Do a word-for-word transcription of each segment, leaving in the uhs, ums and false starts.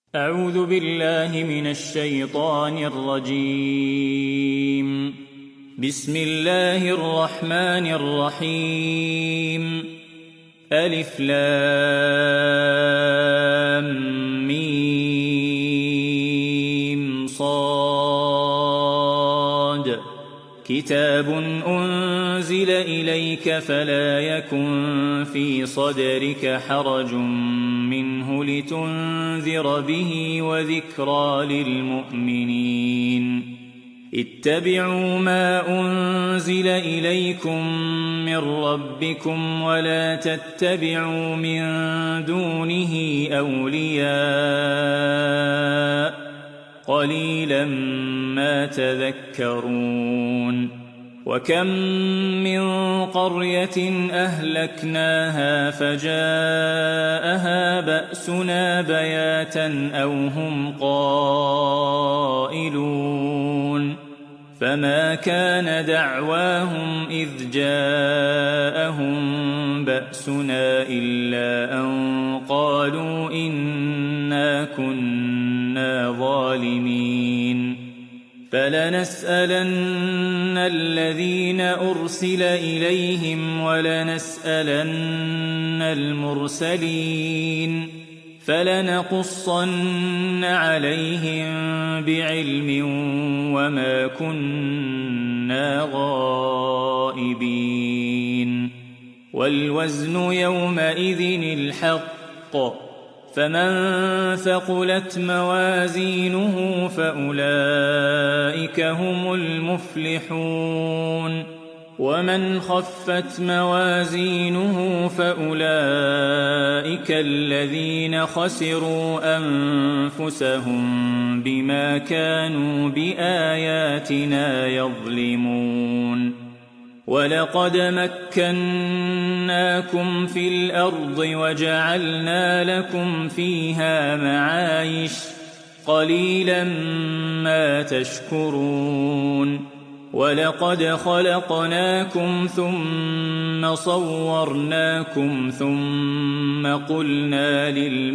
أعوذ بالله من الشيطان الرجيم. بسم الله الرحمن الرحيم. ألف لام ميم صاد. كتاب أنزل إليك فلا يكن في صدرك حرج منه لتنذر به وذكرى للمؤمنين. اتبعوا ما أنزل إليكم من ربكم ولا تتبعوا من دونه أولياء قليلا ما تذكرون. وكم من قرية أهلكناها فجاءها بأسنا بياتا أو هم قائلون. فما كان دعواهم إذ جاءهم بأسنا إلا أن قالوا إنا كنا ظالمين. فلنسألن الذين أرسل إليهم ولنسألن المرسلين. فلنقصن عليهم بعلم وما كنا غائبين. والوزن يومئذ الحق. فمن ثقلت موازينه فأولئك هم المفلحون. ومن خفت موازينه فأولئك الذين خسروا أنفسهم بما كانوا بآياتنا يظلمون. ولقد مكناكم في الأرض وجعلنا لكم فيها معايش قليلا ما تشكرون. ولقد خلقناكم ثم صورناكم ثم قلنا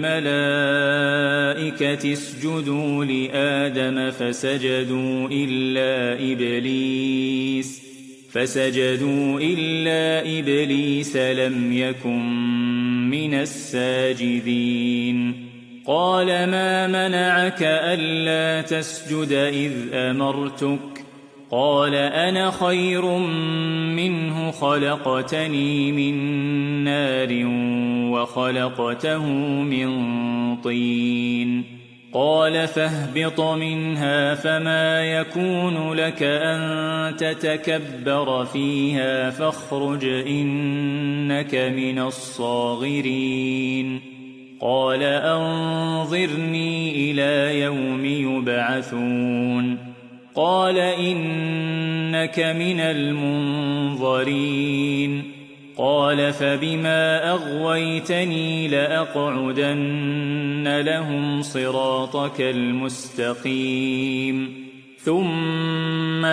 للملائكة اسجدوا لآدم فسجدوا إلا إبليس فسجدوا إلا إبليس لم يكن من الساجدين. قال ما منعك ألا تسجد إذ أمرتك؟ قال أنا خير منه خلقتني من نار وخلقته من طين. قال فاهبط منها فما يكون لك أن تتكبر فيها فاخرج إنك من الصاغرين. قال أنظرني إلى يوم يبعثون. قال إنك من المنظرين. قال فبما أغويتني لأقعدن لهم صراطك المستقيم ثم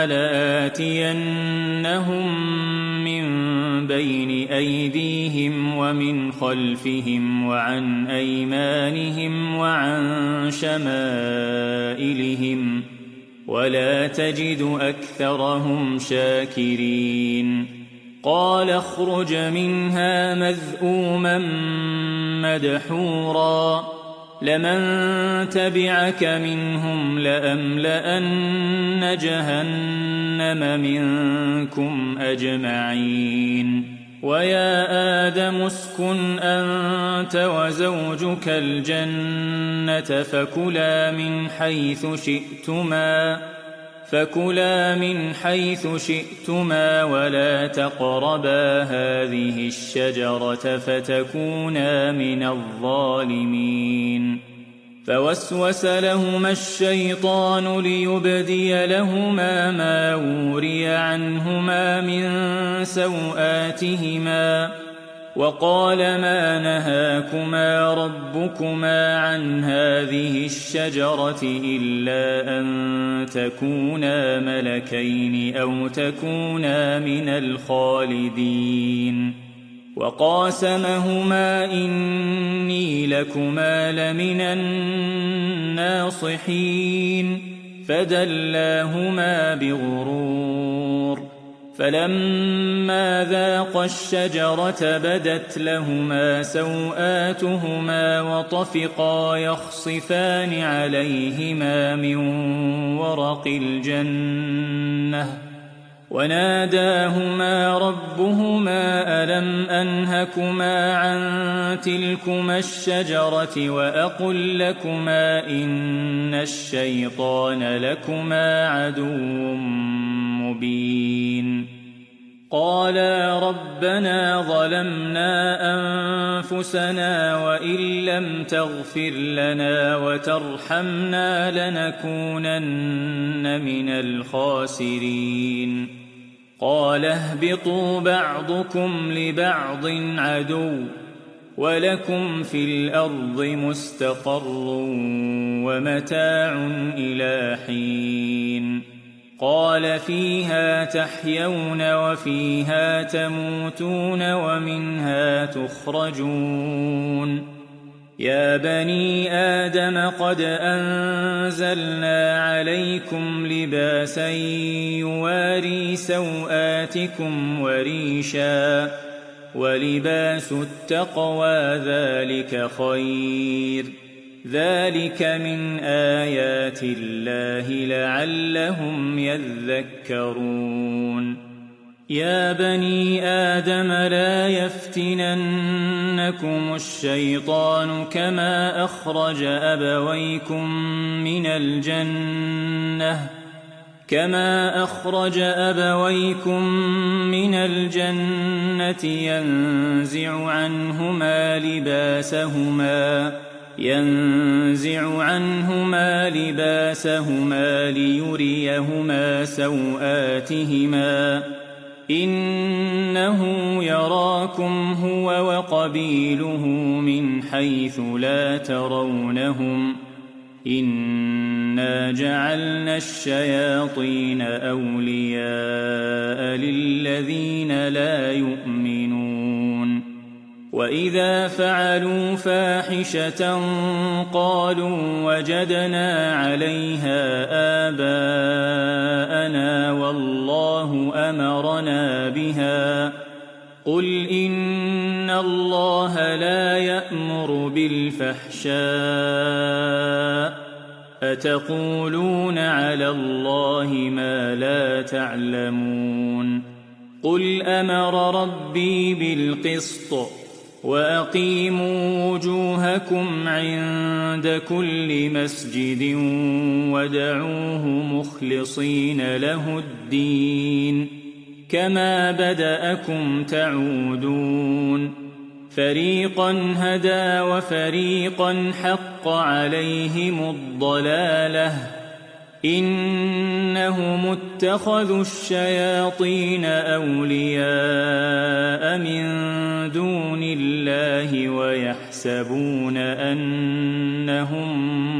لآتينهم من بين أيديهم ومن خلفهم وعن أيمانهم وعن شمائلهم ولا تجد أكثرهم شاكرين. قال اخرج منها مذءوما مدحورا لمن تبعك منهم لأملأن جهنم منكم أجمعين. ويا آدم اسكن أنت وزوجك الجنة فكلا من حيث شئتما فكلا من حيث شئتما ولا تقربا هذه الشجرة فتكونا من الظالمين. فوسوس لهما الشيطان ليبدي لهما ما وري عنهما من سوآتهما وقال ما نهاكما ربكما عن هذه الشجرة إلا أن تكونا ملكين أو تكونا من الخالدين. وقاسمهما إني لكما لمن الناصحين فدلاهما بغرور فلما ذاقا الشجرة بدت لهما سوآتهما وطفقا يخصفان عليهما من ورق الجنة وناداهما ربهما ألم أنهكما عن تلكما الشجرة وأقل لكما إن الشيطان لكما عدو مبين قالا ربنا ظلمنا أنفسنا وإن لم تغفر لنا وترحمنا لنكونن من الخاسرين قال اهبطوا بعضكم لبعض عدو ولكم في الأرض مستقر ومتاع إلى حين قال فيها تحيون وفيها تموتون ومنها تخرجون يا بني آدم قد أنزلنا عليكم لباسا يواري سوآتكم وريشا ولباس التقوى ذلك خير ذلك من آيات الله لعلهم يذكرون يا بني آدم لا يفتننكم الشيطان كما أخرج أبويكم من الجنة كما أخرج أبويكم من الجنة ينزع عنهما لباسهما ينزع عنهما لباسهما ليريهما سوآتهما إنه يراكم هو وقبيله من حيث لا ترونهم إنا جعلنا الشياطين أولياء للذين لا يؤمنون وإذا فعلوا فاحشة قالوا وجدنا عليها آباءنا والله أمرنا بها قل إن الله لا يأمر بالفحشاء أتقولون على الله ما لا تعلمون قل أمر ربي بالقسط وأقيموا وجوهكم عند كل مسجد ودعوه مخلصين له الدين كما بدأكم تعودون فريقا هدى وفريقا حق عليهم الضلالة إنهم اتخذوا الشياطين أولياء من دون الله ويحسبون أنهم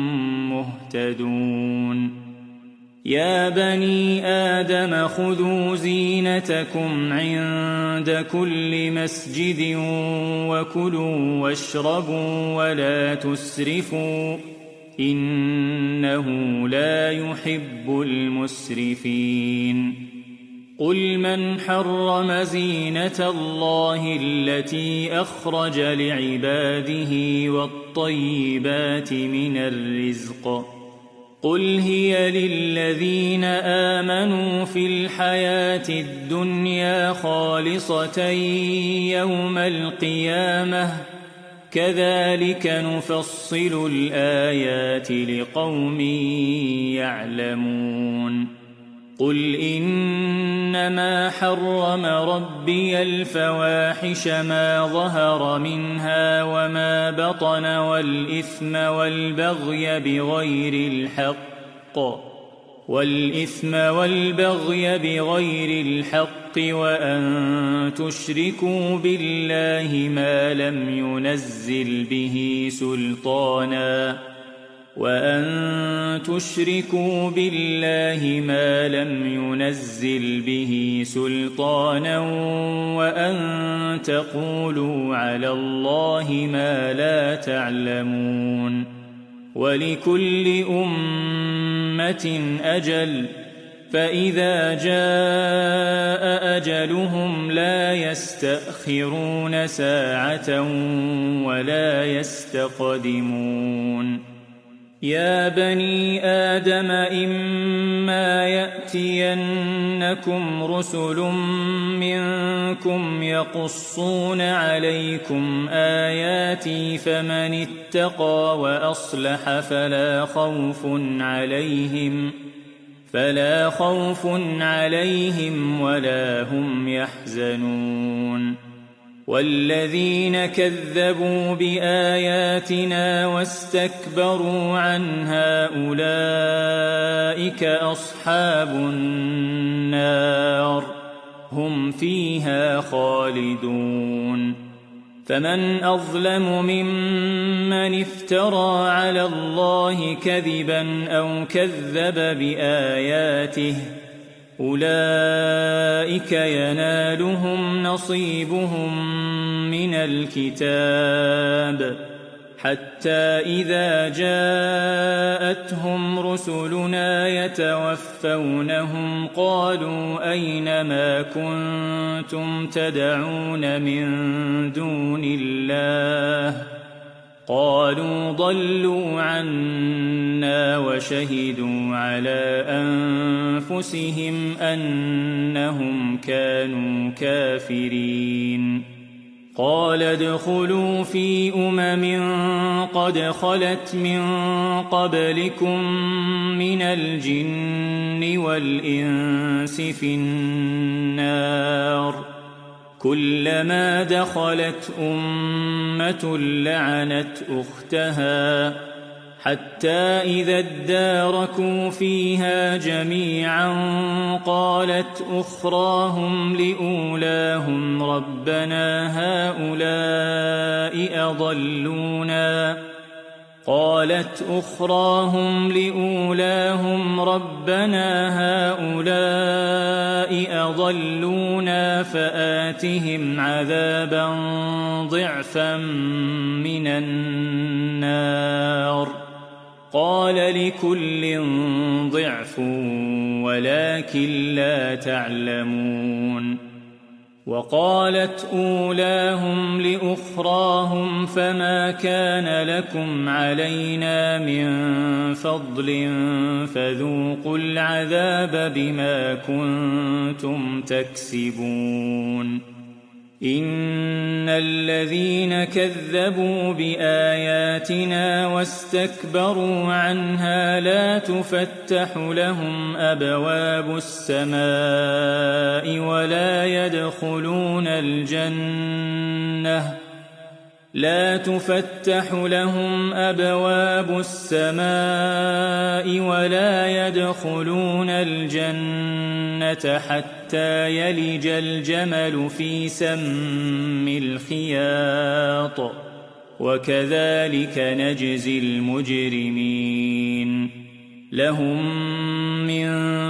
مهتدون يا بني آدم خذوا زينتكم عند كل مسجد وكلوا واشربوا ولا تسرفوا إنه لا يحب المسرفين قل من حرم زينة الله التي أخرج لعباده والطيبات من الرزق قل هي للذين آمنوا في الحياة الدنيا خالصة يوم القيامة كذلك نفصل الآيات لقوم يعلمون قل إنما حرم ربي الفواحش ما ظهر منها وما بطن والإثم والبغي بغير الحق والإثم والبغي بغير الحق وأن تشركوا بالله ما لم ينزل به سلطانا وأن تشركوا بالله ما لم ينزل به سلطانا وأن تقولوا على الله ما لا تعلمون ولكل أمة أجل فإذا جاء أجلهم لا يستأخرون ساعة ولا يستقدمون يا بني آدم إما يأتينكم رسل منكم يقصون عليكم آياتي فمن اتقى وأصلح فلا خوف عليهم فلا خوف عليهم ولا هم يحزنون والذين كذبوا بآياتنا واستكبروا عنها أولئك أصحاب النار هم فيها خالدون فمن أظلم ممن افترى على الله كذبا أو كذب بآياته أولئك ينالهم نصيبهم من الكتاب حتى إذا جاءتهم رسلنا يتوفونهم قالوا أين ما كنتم تدعون من دون الله قالوا ضلوا عنا وشهدوا على أنفسهم أنهم كانوا كافرين قال ادخلوا في أمم قد خلت من قبلكم من الجن والإنس في النار كلما دخلت أمة لعنت أختها حتى إذا اداركوا فيها جميعا قالت أخراهم لأولاهم ربنا هؤلاء أضلونا قالت أخراهم لأولاهم ربنا هؤلاء أضلونا فآتهم عذابا ضعفا من النار قال لكل ضعف ولكن لا تعلمون وقالت أولاهم لأخراهم فما كان لكم علينا من فضل فذوقوا العذاب بما كنتم تكسبون إن الذين كذبوا بآياتنا واستكبروا عنها لا تفتح لهم أبواب السماء ولا يدخلون الجنة لا تفتح لهم أبواب السماء ولا يدخلون الجنة حتى يلج الجمل في سم الخياط وكذلك نجزي المجرمين لهم من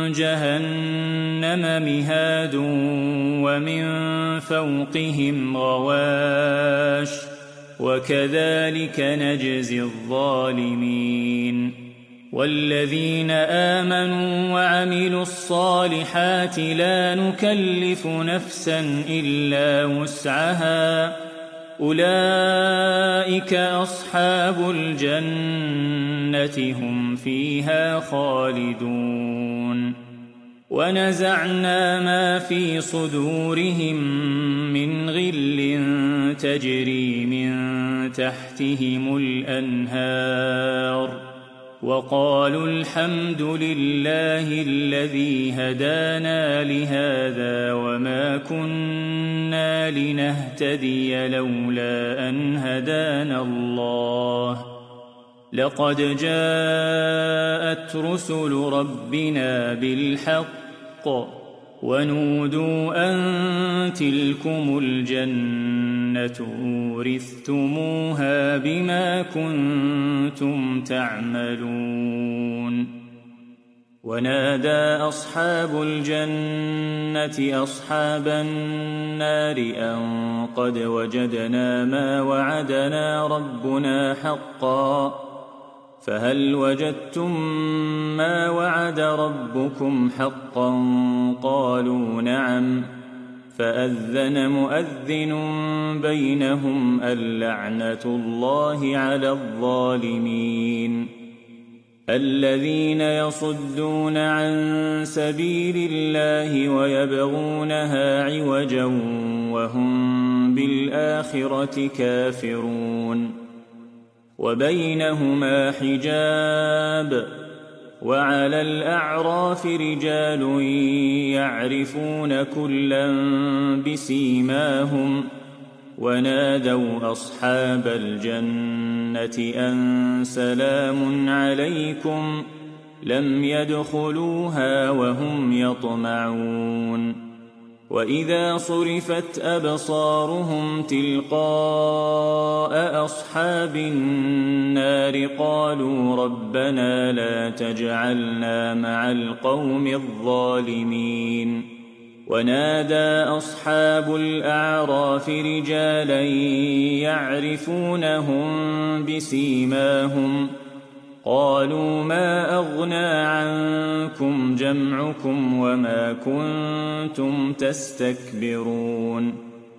جهنم مهاد ومن فوقهم غواش وكذلك نجزي الظالمين والذين آمنوا وعملوا الصالحات لا نكلف نفسا إلا وسعها أولئك أصحاب الجنة هم فيها خالدون ونزعنا ما في صدورهم من غل تجري من تحتهم الأنهار وقالوا الحمد لله الذي هدانا لهذا وما كنا لنهتدي لولا أن هدانا الله لقد جاءت رسل ربنا بالحق ونودوا أن تلكم الجنة أورثتموها بما كنتم تعملون. ونادى أصحاب الجنة أصحاب النار أن قد وجدنا ما وعدنا ربنا حقا فهل وجدتم ما وعد ربكم حقا؟ قالوا نعم. فأذن مؤذن بينهم اللعنة الله على الظالمين. الذين يصدون عن سبيل الله ويبغونها عوجا وهم بالآخرة كافرون. وبينهما حجاب. وعلى الأعراف رجال يعرفون كلا بسيماهم ونادوا أصحاب الجنة أن سلام عليكم لم يدخلوها وهم يطمعون. وإذا صرفت أبصارهم تلقاء أصحاب النار قالوا ربنا لا تجعلنا مع القوم الظالمين. ونادى أصحاب الأعراف رجالا يعرفونهم بسيماهم قالوا ما أغنى عنكم جمعكم وما كنتم تستكبرون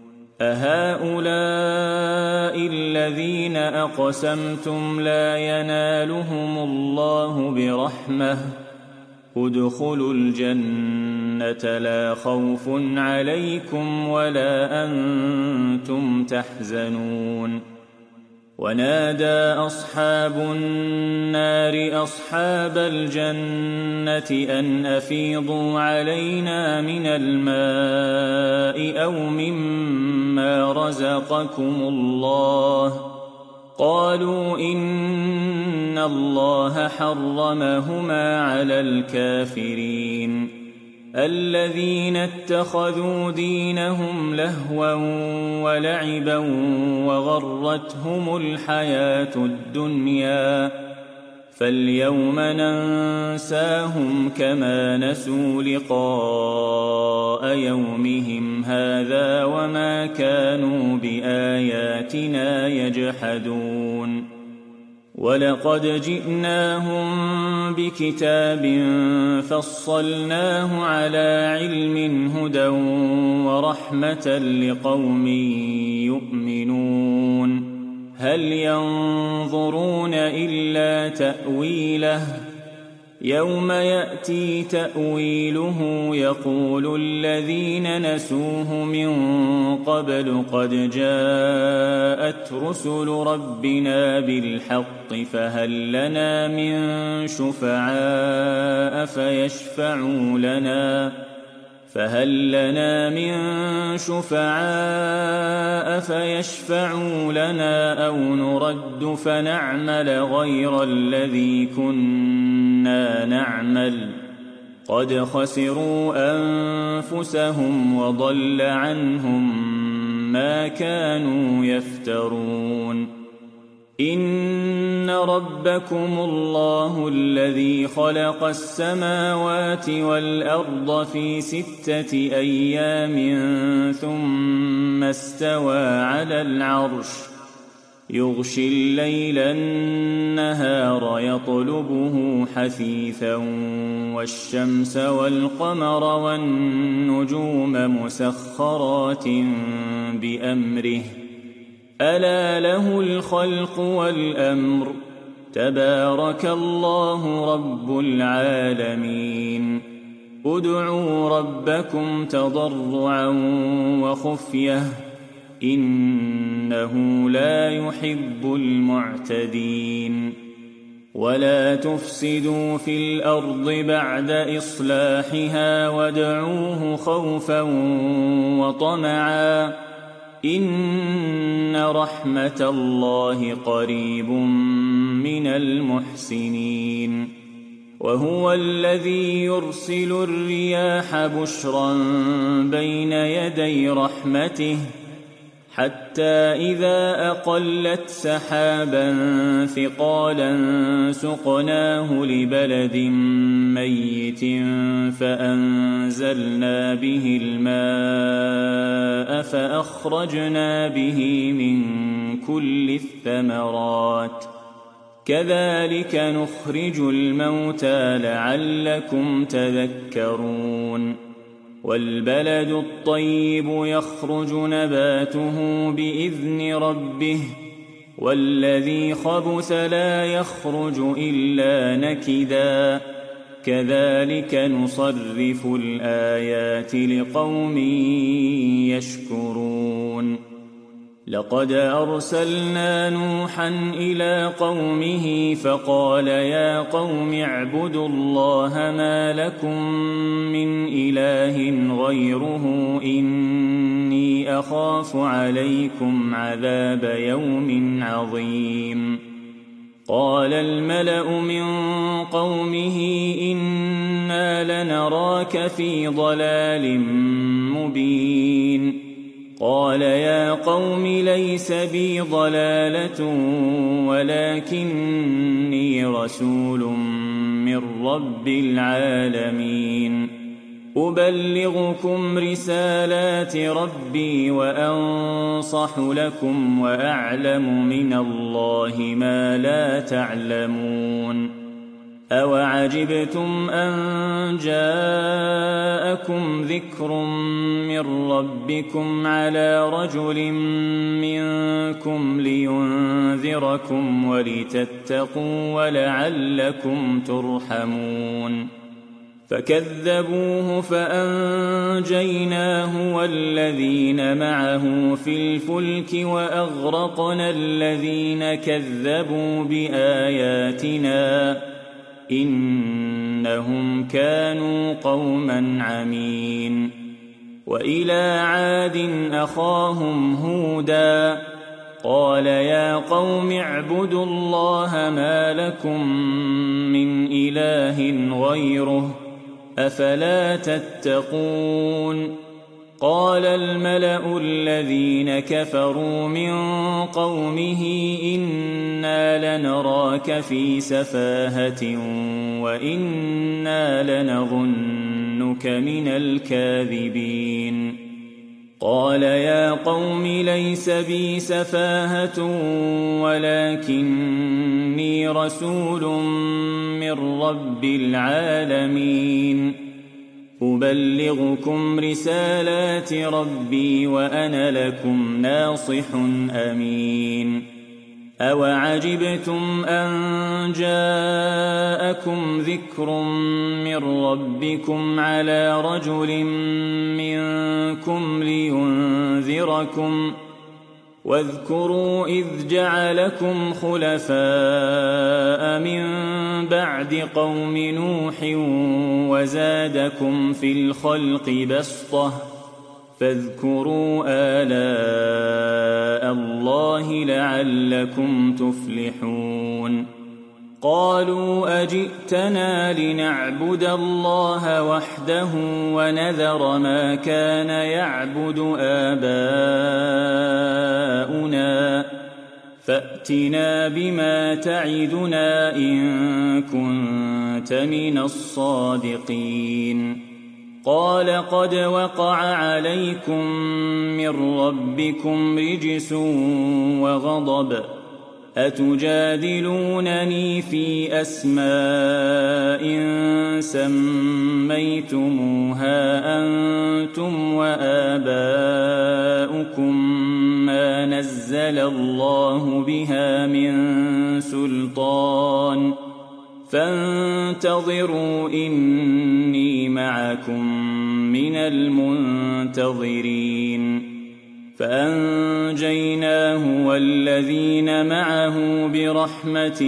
أهؤلاء الذين أقسمتم لا ينالهم الله برحمة ادخلوا الجنة لا خوف عليكم ولا أنتم تحزنون. ونادى أصحاب النار أصحاب الجنة أن أفيضوا علينا من الماء أو مما رزقكم الله قالوا إن الله حرمهما على الكافرين. الذين اتخذوا دينهم لهوا ولعبا وغرتهم الحياة الدنيا فاليوم ننساهم كما نسوا لقاء يومهم هذا وما كانوا بآياتنا يجحدون. ولقد جئناهم بكتاب فصلناه على علم هدى ورحمة لقوم يؤمنون. هل ينظرون إلا تأويله يوم يأتي تأويله يقول الذين نسوه من قبل قد جاءت رسل ربنا بالحق فهل لنا من شفعاء فيشفعوا لنا فهل لنا من شفعاء فيشفعوا لنا أو نرد فنعمل غير الذي كنا نعمل قد خسروا أنفسهم وضل عنهم ما كانوا يفترون. إن ربكم الله الذي خلق السماوات والأرض في ستة أيام ثم استوى على العرش يغشي الليل النهار يطلبه حثيثا والشمس والقمر والنجوم مسخرات بأمره ألا له الخلق والأمر تبارك الله رب العالمين. ادعوا ربكم تضرعا وخفية إنه لا يحب المعتدين. ولا تفسدوا في الأرض بعد إصلاحها وادعوه خوفا وطمعا إن رحمة الله قريب من المحسنين. وهو الذي يرسل الرياح بشرا بين يدي رحمته حتى إذا أقلت سحابا ثقالا سقناه لبلد ميت فأنزلنا به الماء فأخرجنا به من كل الثمرات كذلك نخرج الموتى لعلكم تذكرون والبلد الطيب يخرج نباته بإذن ربه والذي خبث لا يخرج إلا نكدا كذلك نصرف الآيات لقوم يشكرون لقد أرسلنا نوحا إلى قومه فقال يا قوم اعبدوا الله ما لكم من إله غيره إني أخاف عليكم عذاب يوم عظيم قال الملأ من قومه إنا لنراك في ضلال مبين قال يا قوم ليس بي ضلالة ولكني رسول من رب العالمين أبلغكم رسالات ربي وأنصح لكم وأعلم من الله ما لا تعلمون أوعجبتم أن جاءكم ذكر من ربكم على رجل منكم لينذركم ولتتقوا ولعلكم ترحمون فكذبوه فأنجيناه والذين معه في الفلك وأغرقنا الذين كذبوا بآياتنا إنهم كانوا قوما عمين وإلى عاد أخاهم هودا قال يا قوم اعبدوا الله ما لكم من إله غيره أفلا تتقون قال الملأ الذين كفروا من قومه إنا لنراك في سفاهة وإنا لنظنك من الكاذبين قال يا قوم ليس بي سفاهة ولكني رسول من رب العالمين أبلغكم رسالات ربي وأنا لكم ناصح أمين أوعجبتم أن جاءكم ذكر من ربكم على رجل منكم لينذركم واذكروا إذ جعلكم خلفاء من بعد قوم نوح وزادكم في الخلق بسطة فاذكروا آلاء الله لعلكم تفلحون قالوا أجئتنا لنعبد الله وحده ونذر ما كان يعبد آباؤنا فأتنا بما تعدنا إن كنت من الصادقين قال قد وقع عليكم من ربكم رجس وغضب أتجادلونني في أسماء سميتموها أنتم وآباؤكم ما نزل الله بها من سلطان فانتظروا إني معكم من المنتظرين فأنجيناه والذين معه برحمة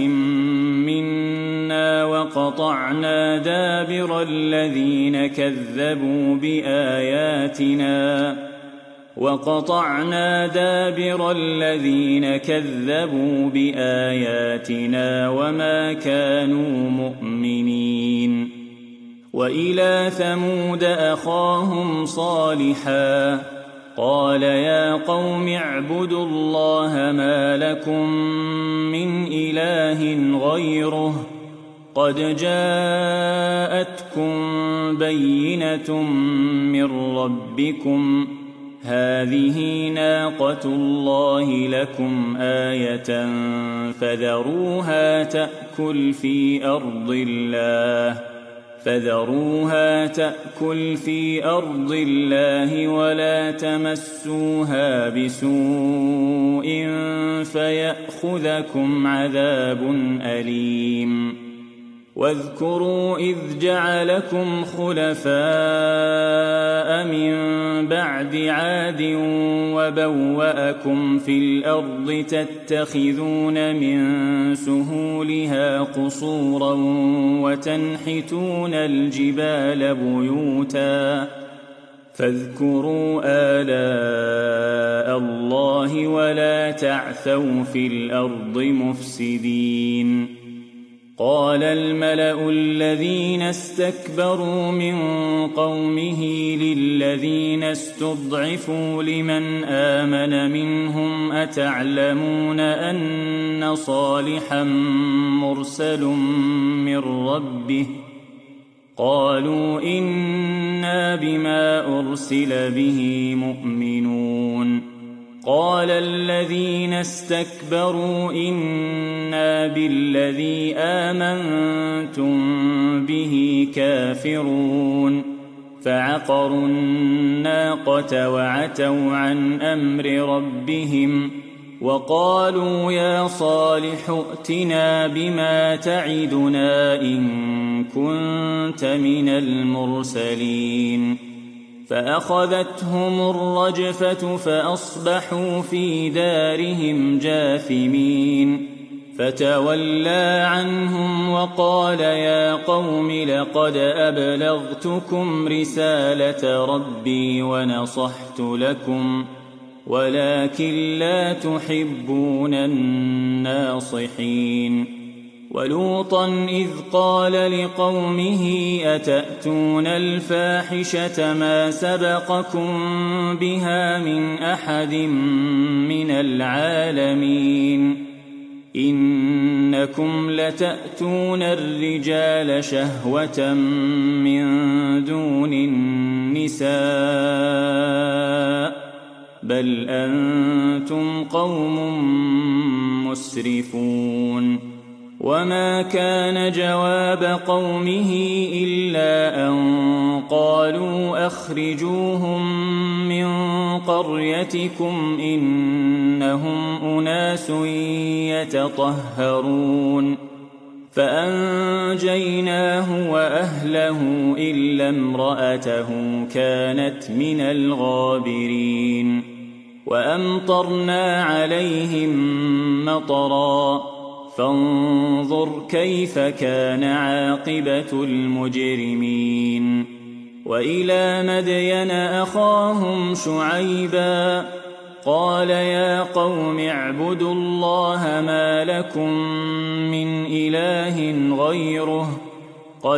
منا وقطعنا دابر الذين كذبوا بآياتنا وقطعنا دابر الذين كذبوا بآياتنا وما كانوا مؤمنين وإلى ثمود أخاهم صالحا قال يا قوم اعبدوا الله ما لكم من إله غيره قد جاءتكم بينة من ربكم هذه ناقة الله لكم آية فذروها تأكل في أرض الله فذروها تأكل في أرض الله ولا تمسوها بسوء فيأخذكم عذاب أليم واذكروا إذ جعلكم خلفاء من بعد عاد وبوأكم في الأرض تتخذون من سهولها قصورا وتنحتون الجبال بيوتا فاذكروا آلاء الله ولا تعثوا في الأرض مفسدين قال الملأ الذين استكبروا من قومه للذين استضعفوا لمن آمن منهم أتعلمون أن صالحا مرسل من ربه قالوا إنا بما أرسل به مؤمنون قال الذين استكبروا إنا بالذي آمنتم به كافرون فعقروا الناقة وعتوا عن أمر ربهم وقالوا يا صالح ائتنا بما تعدنا إن كنت من المرسلين فأخذتهم الرجفة فأصبحوا في دارهم جاثمين فتولى عنهم وقال يا قوم لقد أبلغتكم رسالة ربي ونصحت لكم ولكن لا تحبون الناصحين ولوطا إذ قال لقومه أتأتون الفاحشة ما سبقكم بها من أحد من العالمين إنكم لتأتون الرجال شهوة من دون النساء بل أنتم قوم مسرفون وما كان جواب قومه إلا أن قالوا أخرجوهم من قريتكم إنهم أناس يتطهرون فأنجيناه وأهله إلا امرأته كانت من الغابرين وأمطرنا عليهم مطرا فانظر كيف كان عاقبة المجرمين وإلى مدين أخاهم شعيبا قال يا قوم اعبدوا الله ما لكم من إله غيره قد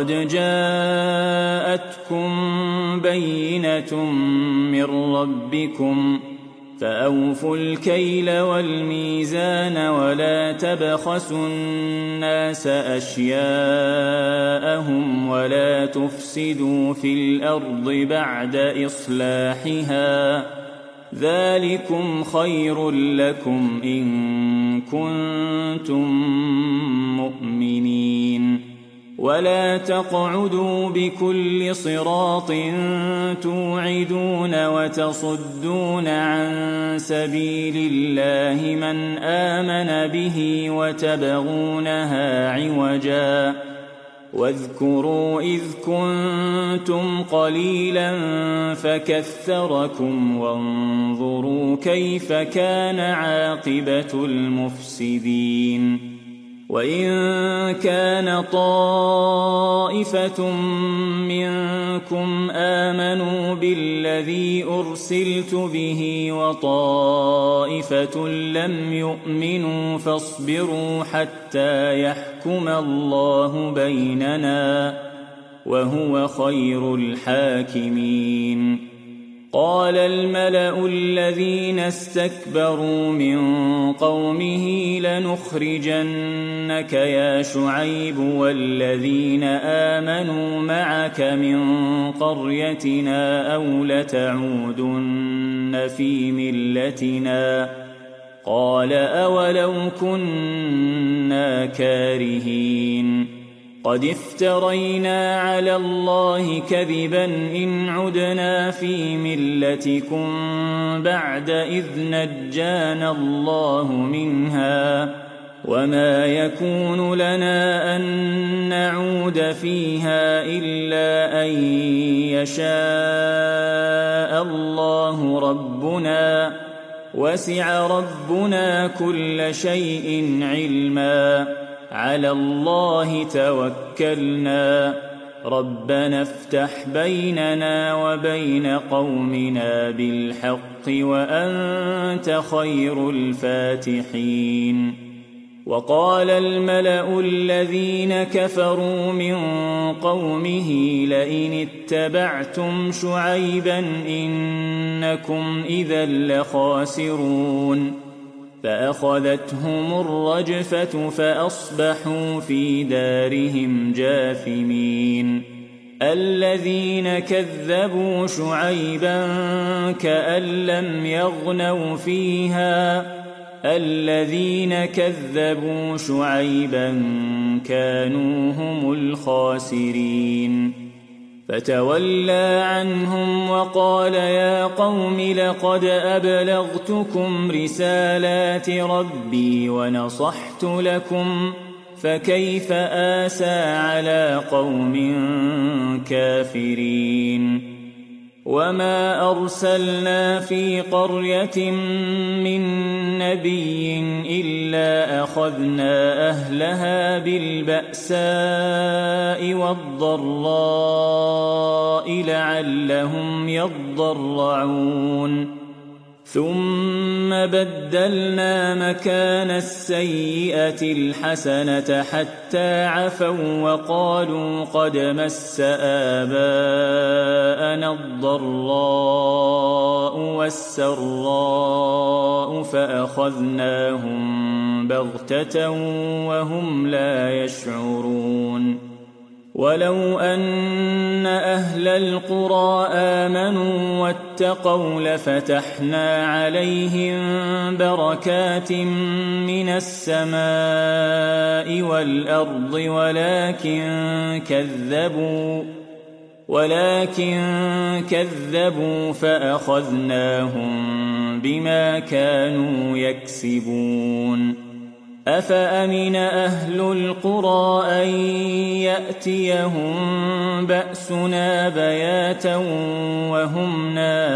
جاءتكم بينة من ربكم فأوفوا الكيل والميزان ولا تبخسوا الناس أشياءهم ولا تفسدوا في الأرض بعد إصلاحها ذلكم خير لكم إن كنتم مؤمنين ولا تقعدوا بكل صراط توعدون وتصدون عن سبيل الله من آمن به وتبغونها عوجا واذكروا إذ كنتم قليلا فكثركم وانظروا كيف كان عاقبة المفسدين وإن كان طائفة منكم آمنوا بالذي أرسلت به وطائفة لم يؤمنوا فاصبروا حتى يحكم الله بيننا وهو خير الحاكمين قال الملأ الذين استكبروا من قومه لنخرجنك يا شعيب والذين آمنوا معك من قريتنا أو لتعودن في ملتنا قال أولو كنا كارهين قد افترينا على الله كذبا إن عدنا في ملتكم بعد إذ نجانا الله منها وما يكون لنا أن نعود فيها إلا أن يشاء الله ربنا وسع ربنا كل شيء علما على الله توكلنا ربنا افتح بيننا وبين قومنا بالحق وأنت خير الفاتحين وقال الملأ الذين كفروا من قومه لئن اتبعتم شعيبا إنكم إذا لخاسرون فأخذتهم الرجفة فأصبحوا في دارهم جاثمين الذين كذبوا شعيبا كأن لم يغنوا فيها الذين كذبوا شعيبا كانوا هم الخاسرين فتولى عنهم وقال يا قوم لقد أبلغتكم رسالات ربي ونصحت لكم فكيف آسى على قوم كافرين وما أرسلنا في قرية من نبي إلا أخذنا أهلها بالبأساء والضراء لعلهم يضرعون ثم بدلنا مكان السيئة الحسنة حتى عفوا وقالوا قد مس آباءنا الضراء والسراء فأخذناهم بغتة وهم لا يشعرون ولو أن أهل القرى آمنوا واتقوا لفتحنا عليهم بركات من السماء والأرض ولكن كذبوا ولكن كذبوا فأخذناهم بما كانوا يكسبون أفأمن أهل القرى أن يأتيهم بأسنا بياتا وهم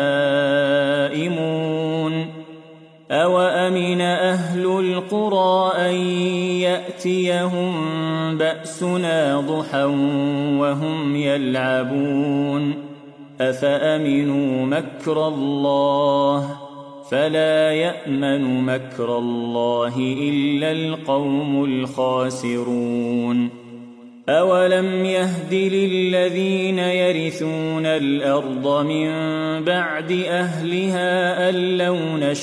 نائمون أوأمن أهل القرى أن يأتيهم بأسنا ضحى وهم يلعبون أفأمنوا مكر الله فلا يأمن مكر الله إلا القوم الخاسرون أولم يهد للذين يرثون الأرض من بعد أهلها أن لو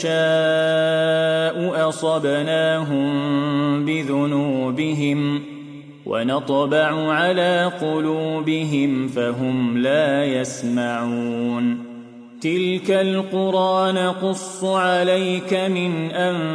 نشاء أصبناهم بذنوبهم ونطبع على قلوبهم فهم لا يسمعون تلك القرى نقص عليك من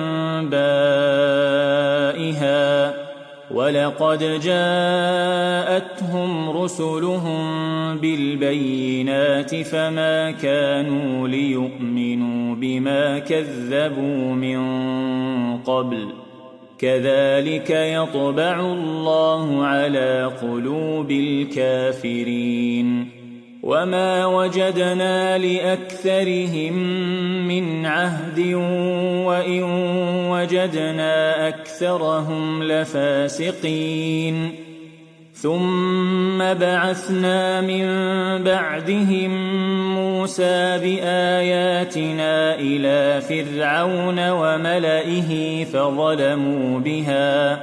أنبائها ولقد جاءتهم رسلهم بالبينات فما كانوا ليؤمنوا بما كذبوا من قبل كذلك يطبع الله على قلوب الكافرين وما وجدنا لأكثرهم من عهد وإن وجدنا أكثرهم لفاسقين ثم بعثنا من بعدهم موسى بآياتنا إلى فرعون وملئه فظلموا بها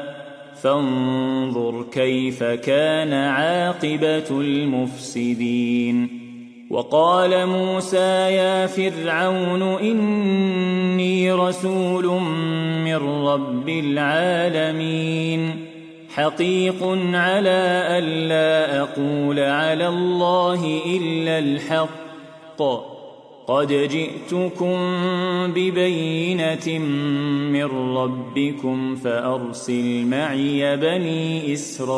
فانظر كيف كان عاقبة المفسدين وقال موسى يا فرعون إني رسول من رب العالمين حقيق على ألا أقول على الله إلا الحق قد جئتكم ببينة من ربكم فأرسل معي بني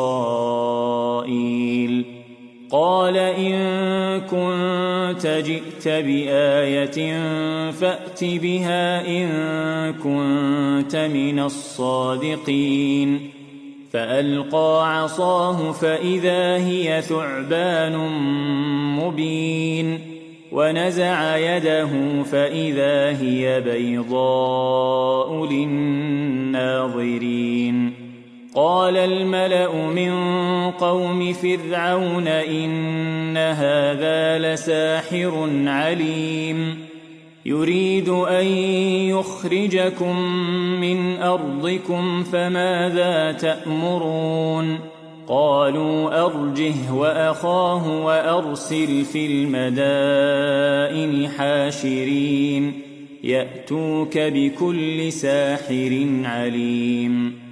إسرائيل قال إن كنت جئت بآية فأت بها إن كنت من الصادقين فألقى عصاه فإذا هي ثعبان مبين ونزع يده فإذا هي بيضاء للناظرين قال الملأ من قوم فرعون إن هذا لساحر عليم يريد أن يخرجكم من أرضكم فماذا تأمرون قالوا أرجه وأخاه وأرسل في المدائن حاشرين يأتوك بكل ساحر عليم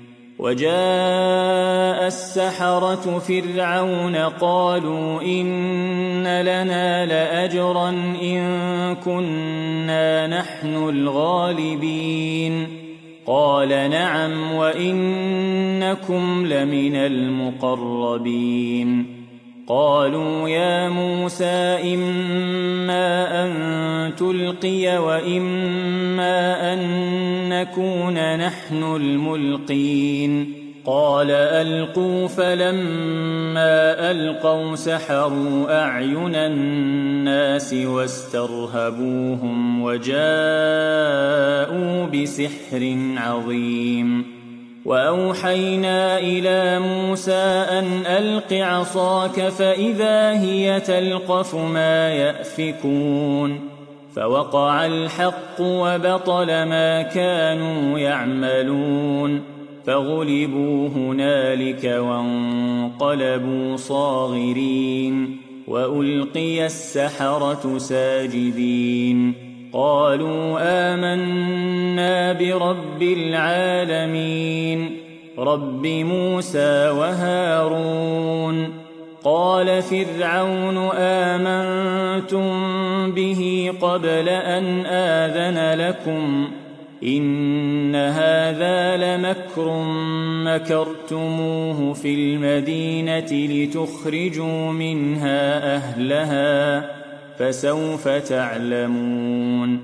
وجاء السحرة فرعون قالوا إن لنا لأجرا إن كنا نحن الغالبين قال نعم وإنكم لمن المقربين قالوا يا موسى إما أن تلقي وإما أن نكون نحن الملقين قال ألقوا فلما ألقوا سحروا أعين الناس واسترهبوهم وجاءوا بسحر عظيم وأوحينا إلى موسى أن ألق عصاك فإذا هي تلقف ما يأفكون فوقع الحق وبطل ما كانوا يعملون فغلبوا هنالك وانقلبوا صاغرين وألقي السحرة ساجدين قالوا آمنا برب العالمين رب موسى وهارون قال فرعون آمنتم به قبل أن آذن لكم إن هذا لمكر مكرتموه في المدينة لتخرجوا منها أهلها فسوف تعلمون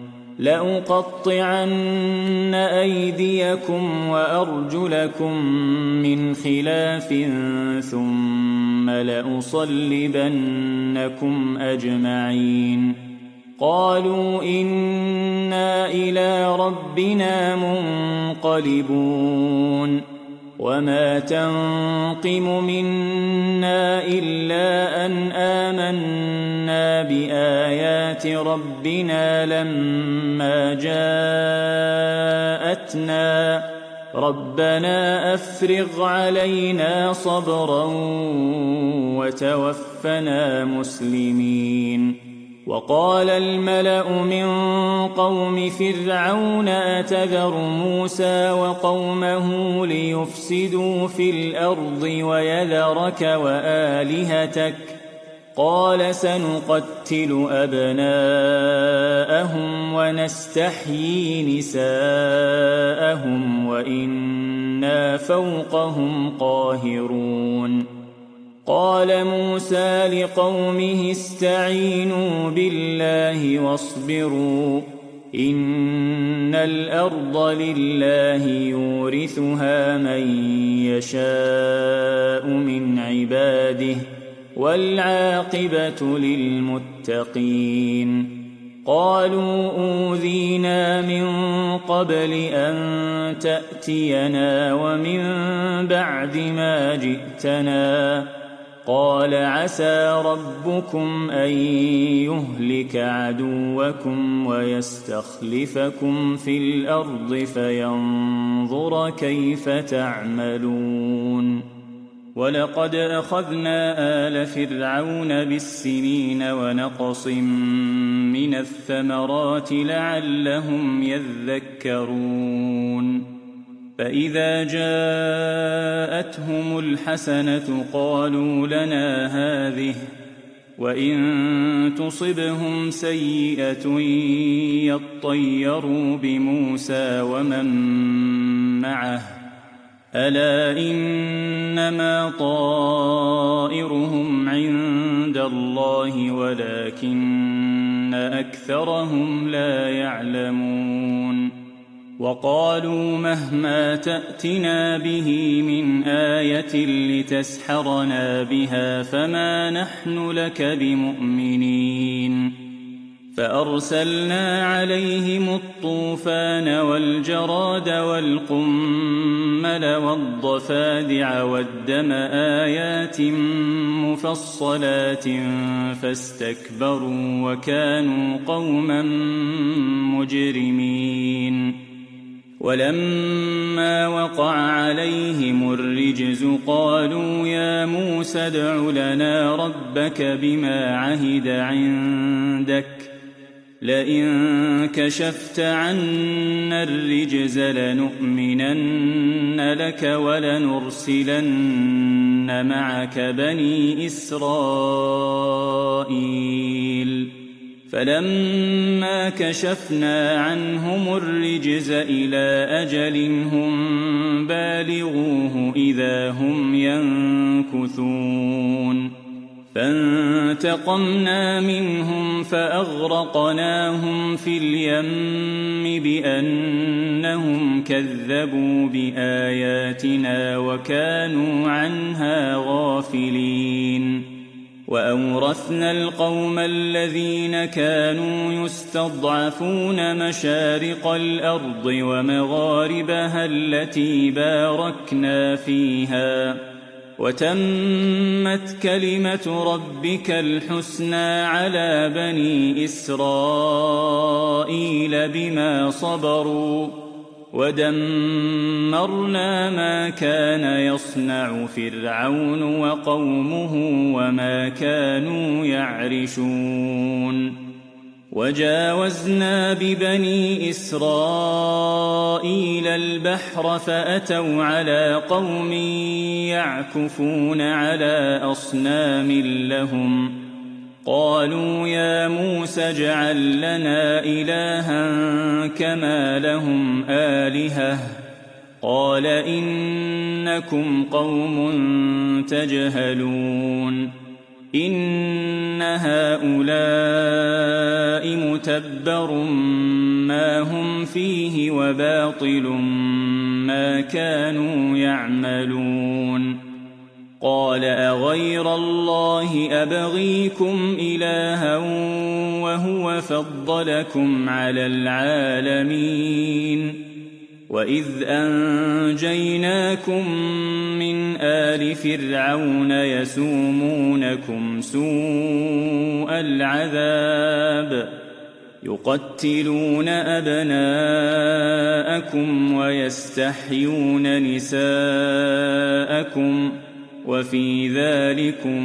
لأقطعن أيديكم وأرجلكم من خلاف ثم لأصلبنكم أجمعين قالوا إنا إلى ربنا منقلبون وما تنقم منا إلا أن آمنا بآيات ربنا لما جاءتنا ربنا أفرغ علينا صبرا وتوفنا مسلمين وقال الملأ من قوم فرعون أتذر موسى وقومه ليفسدوا في الأرض ويذرك وآلهتك قال سنقتل أبناءهم ونستحيي نساءهم وإنا فوقهم قاهرون قال موسى لقومه استعينوا بالله واصبروا إن الأرض لله يورثها من يشاء من عباده والعاقبة للمتقين قالوا أوذينا من قبل أن تأتينا ومن بعد ما جئتنا قال عسى ربكم أن يهلك عدوكم ويستخلفكم في الأرض فينظر كيف تعملون ولقد أخذنا آل فرعون بالسنين ونقص من الثمرات لعلهم يذكرون فإذا جاءتهم الحسنة قالوا لنا هذه وإن تصبهم سيئة يطيروا بموسى ومن معه ألا إنما طائرهم عند الله ولكن أكثرهم لا يعلمون وقالوا مهما تأتنا به من آية لتسحرنا بها فما نحن لك بمؤمنين فأرسلنا عليهم الطوفان والجراد والقمل والضفادع والدم آيات مفصلات فاستكبروا وكانوا قوما مجرمين ولما وقع عليهم الرجز قالوا يا موسى ادع لنا ربك بما عهد عندك لئن كشفت عنا الرجز لنؤمنن لك ولنرسلن معك بني إسرائيل فلما كشفنا عنهم الرجز إلى أجل هم بالغوه إذا هم ينكثون فانتقمنا منهم فأغرقناهم في اليم بأنهم كذبوا بآياتنا وكانوا عنها غافلين وأورثنا القوم الذين كانوا يستضعفون مشارق الأرض ومغاربها التي باركنا فيها وتمت كلمة ربك الحسنى على بني إسرائيل بما صبروا ودمرنا ما كان يصنع فرعون وقومه وما كانوا يعرشون وجاوزنا ببني إسرائيل البحر فأتوا على قوم يعكفون على أصنام لهم قالوا يا موسى اجعل لنا إلها كما لهم آلهة قال إنكم قوم تجهلون إن هؤلاء متبر ما هم فيه وباطل ما كانوا يعملون قال أغير الله أبغيكم إلها وهو فضلكم على العالمين وإذ أنجيناكم من آل فرعون يسومونكم سوء العذاب يقتلون أبناءكم ويستحيون نساءكم وفي ذلكم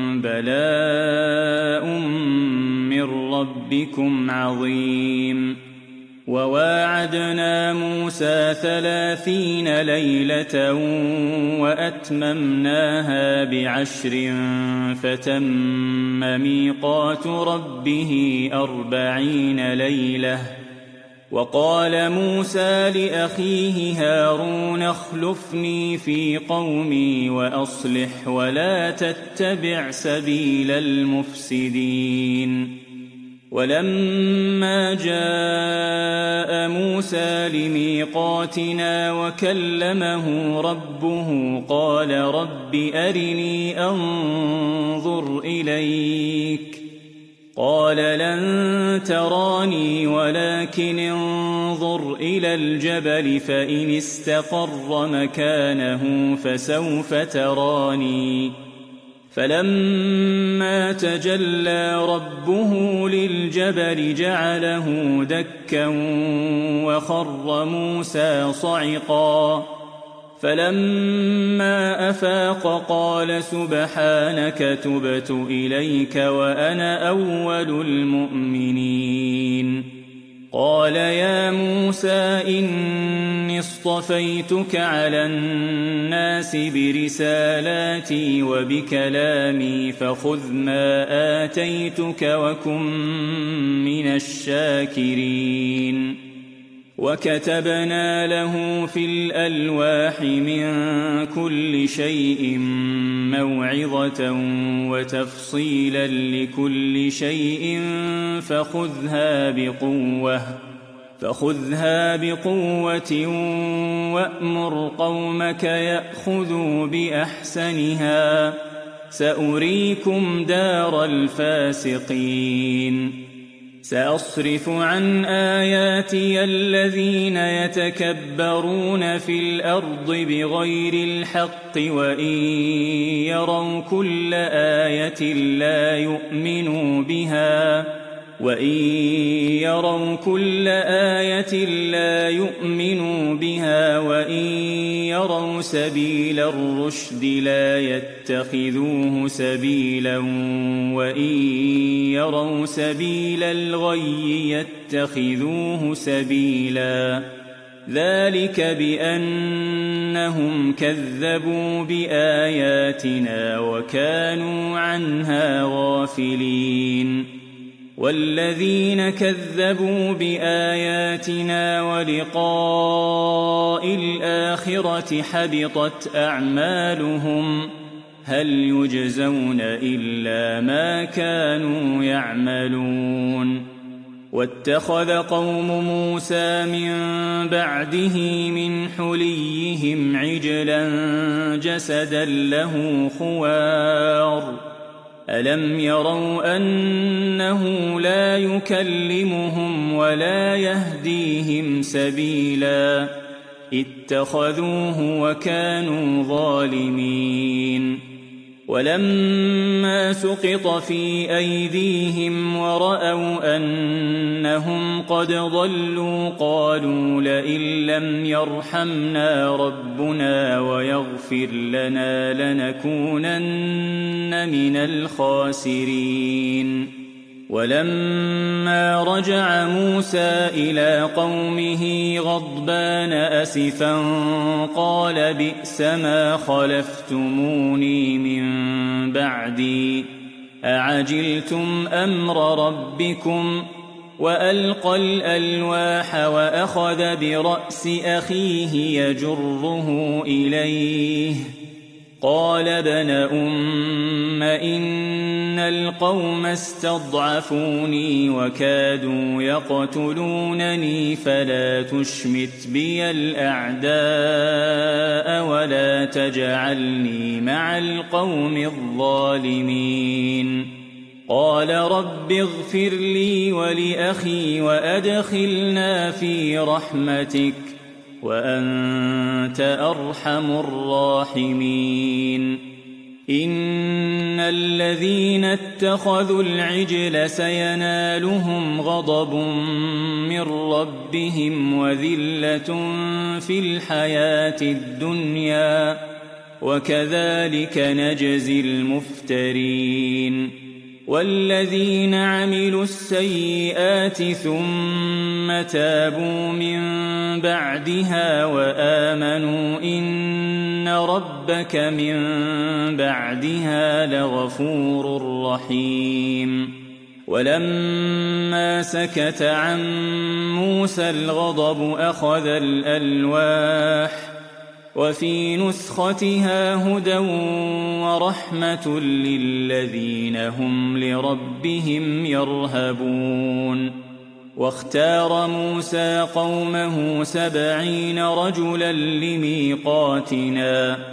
بلاء من ربكم عظيم وواعدنا موسى ثلاثين ليلة وأتممناها بعشر فتم ميقات ربه أربعين ليلة وقال موسى لأخيه هارون اخلفني في قومي وأصلح ولا تتبع سبيل المفسدين ولما جاء موسى لميقاتنا وكلمه ربه قال رب أرني أنظر إليك قال لن تراني ولكن انظر إلى الجبل فإن استقر مكانه فسوف تراني فلما تجلى ربه للجبل جعله دكا وخر موسى صعقا فلما أفاق قال سبحانك تبت إليك وأنا أول المؤمنين. قال يا موسى إني اصطفيتك على الناس برسالاتي وبكلامي فخذ ما آتيتك وكن من الشاكرين. وكتبنا له في الألواح من كل شيء موعظة وتفصيلا لكل شيء فخذها بقوة فخذها بقوة وأمر قومك يأخذوا بأحسنها سأريكم دار الفاسقين. سأصرف عن آياتي الذين يتكبرون في الأرض بغير الحق وإن يروا كل آية لا يؤمنوا بها وإن يروا كل آية لا يؤمنوا بها وإن يروا سبيل الرشد لا يتخذوه سبيلا وإن يروا سبيل الغي يتخذوه سبيلا. ذلك بأنهم كذبوا بآياتنا وكانوا عنها غافلين. والذين كذبوا بآياتنا ولقاء الآخرة حبطت أعمالهم هل يجزون إلا ما كانوا يعملون. واتخذ قوم موسى من بعده من حليهم عجلا جسدا له خوار ألم يروا أنه لا يكلمهم ولا يهديهم سبيلا اتخذوه وكانوا ظالمين. ولما سقط في أيديهم ورأوا أنهم قد ضلوا قالوا لئن لم يرحمنا ربنا ويغفر لنا لنكونن من الخاسرين. ولما رجع موسى إلى قومه غضبان أسفا قال بئس ما خلفتموني من بعدي أعجلتم أمر ربكم. وألقى الألواح وأخذ برأس أخيه يجره إليه قال ابن أم إن القوم استضعفوني وكادوا يقتلونني فلا تشمت بي الأعداء ولا تجعلني مع القوم الظالمين. قال رب اغفر لي ولأخي وأدخلنا في رحمتك وأنت أرحم الراحمين. إن الذين اتخذوا العجل سينالهم غضب من ربهم وذلة في الحياة الدنيا وكذلك نجزي المفترين. والذين عملوا السيئات ثم تابوا من بعدها وآمنوا إن ربك من بعدها لغفور رحيم. ولما سكت عن موسى الغضب أخذ الألواح وفي نسختها هدى ورحمة للذين هم لربهم يرهبون. واختار موسى قومه سبعين رجلا لميقاتنا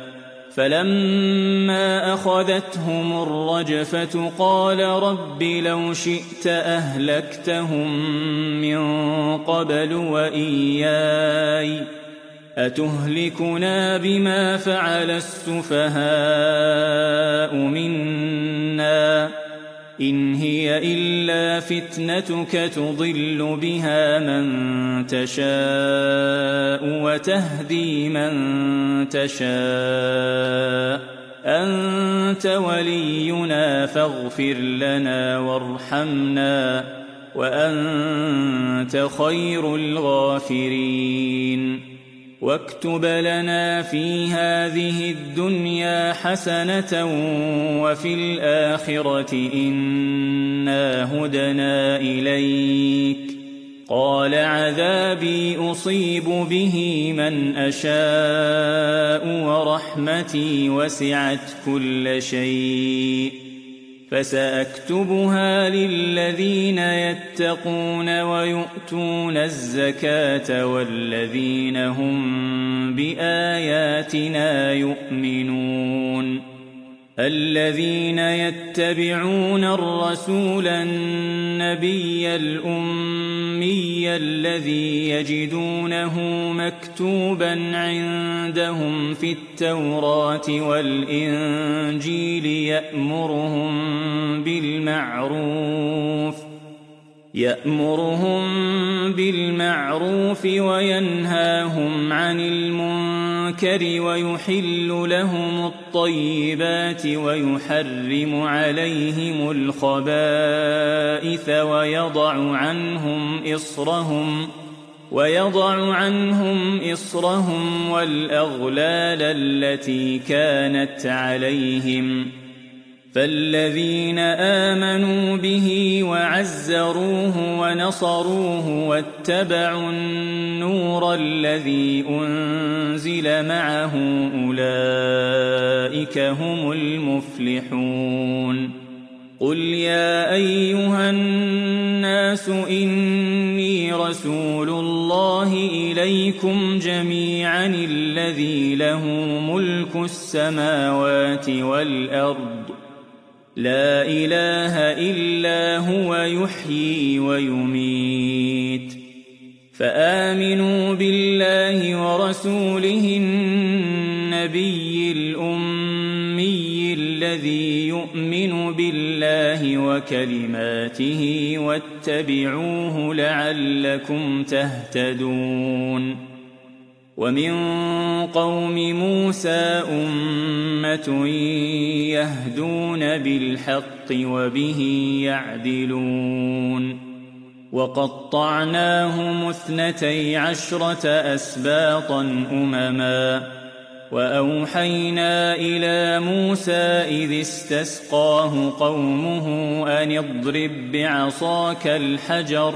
فلما أخذتهم الرجفة قال رب لو شئت أهلكتهم من قبل وإياي أتهلكنا بما فعل السفهاء منا إن هي إلا فتنتك تضل بها من تشاء وتهدي من تشاء أنت ولينا فاغفر لنا وارحمنا وأنت خير الغافرين واكتب لنا في هذه الدنيا حسنة وفي الآخرة إنا هدنا إليك قال عذابي أصيب به من أشاء ورحمتي وسعت كل شيء فسأكتبها للذين يتقون ويؤتون الزكاة والذين هم بآياتنا يؤمنون الذين يتبعون الرسول النبي الأمي الذي يجدونه مكتوبا عندهم في التوراة والإنجيل يأمرهم بالمعروف يأمرهم بالمعروف وينهاهم عن المنكر ويحل لهم الطيبات ويحرم عليهم الخبائث ويضع عنهم إصرهم ويضع عنهم إصرهم والأغلال التي كانت عليهم فالذين آمنوا به وعزروه ونصروه واتبعوا النور الذي أنزل معه أولئك هم المفلحون قل يا أيها الناس إني رسول الله إليكم جميعا الذي له ملك السماوات والأرض لا إله إلا هو يحيي ويميت فآمنوا بالله ورسوله النبي الأمي الذي يؤمن بالله وكلماته واتبعوه لعلكم تهتدون ومن قوم موسى أمة يهدون بالحق وبه يعدلون وقطعناهم اثنتي عشرة أسباطا أمما وأوحينا إلى موسى إذ استسقاه قومه أن اضرب بعصاك الحجر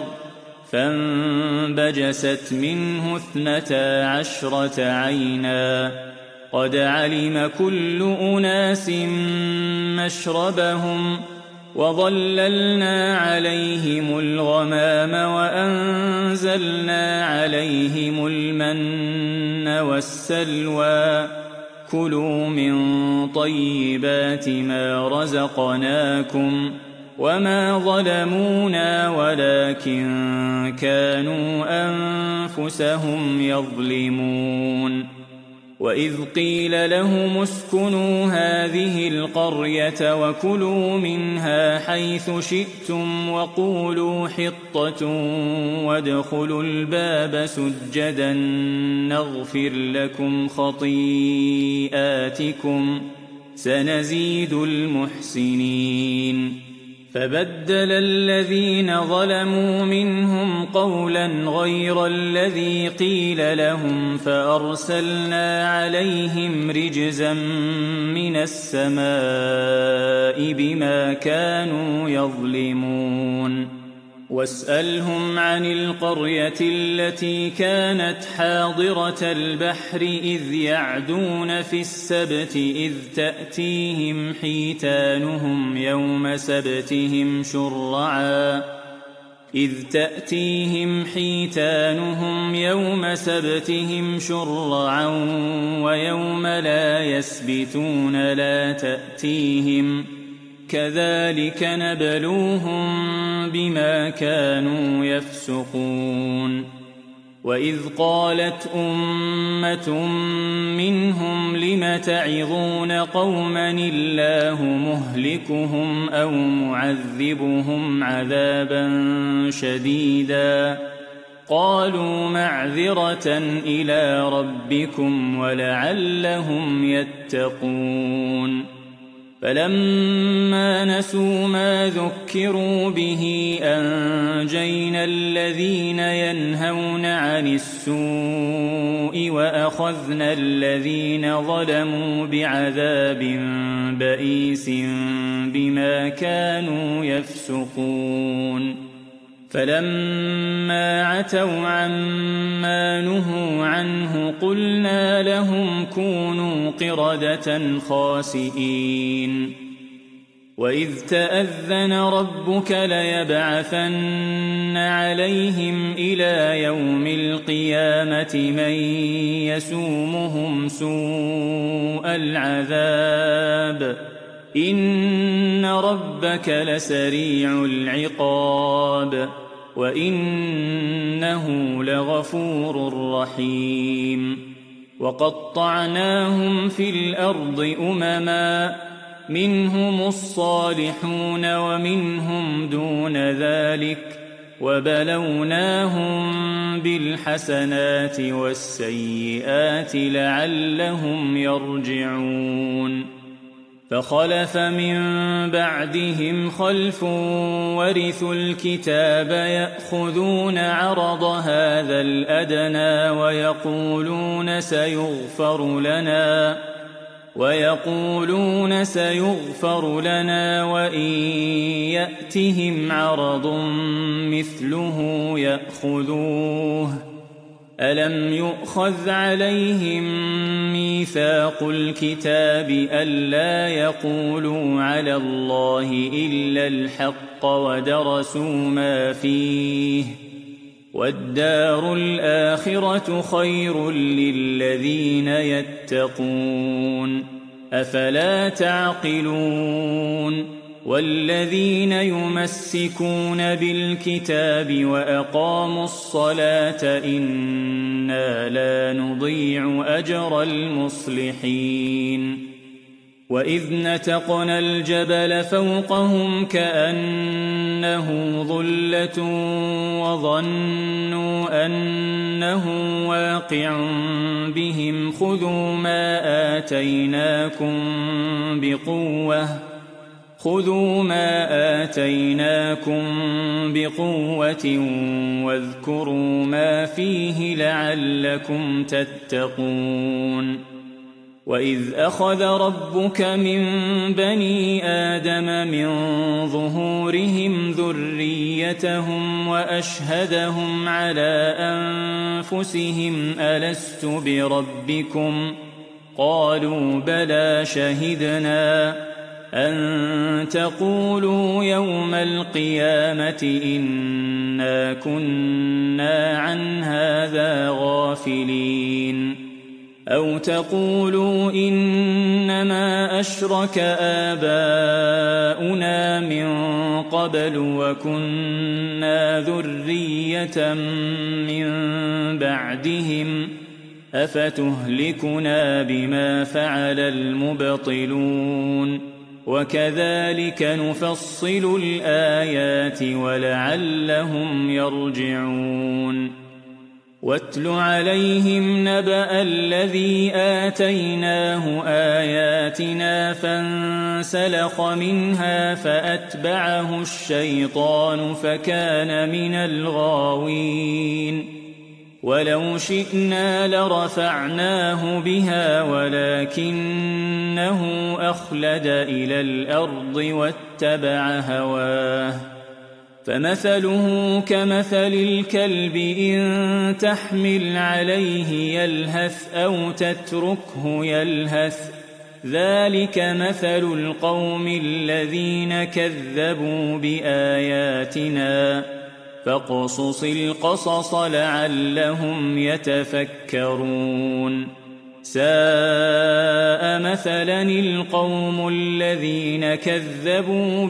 فانبجست منه اثنتا عشرة عينا قد علم كل أناس مشربهم وظللنا عليهم الغمام وأنزلنا عليهم المن والسلوى كلوا من طيبات ما رزقناكم وما ظلمونا ولكن كانوا أنفسهم يظلمون وإذ قيل لهم اسكنوا هذه القرية وكلوا منها حيث شئتم وقولوا حطة وادخلوا الباب سجدا نغفر لكم خطيئاتكم سنزيد المحسنين فبدل الذين ظلموا منهم قولا غير الذي قيل لهم فأرسلنا عليهم رجزا من السماء بما كانوا يظلمون واسألهم عن القرية التي كانت حاضرة البحر إذ يعدون في السبت إذ تأتيهم حيتانهم يوم سبتهم شرعا إذ تأتيهم حيتانهم يوم سبتهم شرعا ويوم لا يسبتون لا تأتيهم كذلك نبلوهم بما كانوا يفسقون وإذ قالت أمة منهم لم تعظون قوما الله مهلكهم أو معذبهم عذابا شديدا قالوا معذرة إلى ربكم ولعلهم يتقون فلما نسوا ما ذكروا به أنجينا الذين ينهون عن السوء وأخذنا الذين ظلموا بعذاب بئيس بما كانوا يفسقون فلما عتوا عما نهوا عنه قلنا لهم كونوا قردة خاسئين وإذ تأذن ربك ليبعثن عليهم إلى يوم القيامة من يسومهم سوء العذاب إن ربك لسريع العقاب وإنه لغفور رحيم وقطعناهم في الأرض أمما منهم الصالحون ومنهم دون ذلك وبلوناهم بالحسنات والسيئات لعلهم يرجعون فخلف من بعدهم خلف ورثوا الكتاب يأخذون عرض هذا الأدنى ويقولون سيغفر لنا ويقولون سيغفر لنا وإن يأتهم عرض مثله يأخذوه ألم يؤخذ عليهم ميثاق الكتاب ألا يقولوا على الله إلا الحق ودرسوا ما فيه والدار الآخرة خير للذين يتقون أفلا تعقلون والذين يمسكون بالكتاب وأقاموا الصلاة إنا لا نضيع أجر المصلحين وإذ نتقنا الجبل فوقهم كأنه ظلة وظنوا أنه واقع بهم خذوا ما آتيناكم بقوة خذوا ما آتيناكم بقوة واذكروا ما فيه لعلكم تتقون وإذ أخذ ربك من بني آدم من ظهورهم ذريتهم وأشهدهم على أنفسهم ألست بربكم قالوا بلى شهدنا أن تقولوا يوم القيامة إنا كنا عن هذا غافلين أو تقولوا إنما أشرك آباؤنا من قبل وكنا ذرية من بعدهم أفتهلكنا بما فعل المبطلون وكذلك نفصل الآيات ولعلهم يرجعون واتل عليهم نبأ الذي آتيناه آياتنا فانسلخ منها فأتبعه الشيطان فكان من الغاوين ولو شئنا لرفعناه بها ولكنه أخلد إلى الأرض واتبع هواه فمثله كمثل الكلب إن تحمل عليه يلهث أو تتركه يلهث ذلك مثل القوم الذين كذبوا بآياتنا فاقصص القصص لعلهم يتفكرون ساء مثلا القوم الذين كذبوا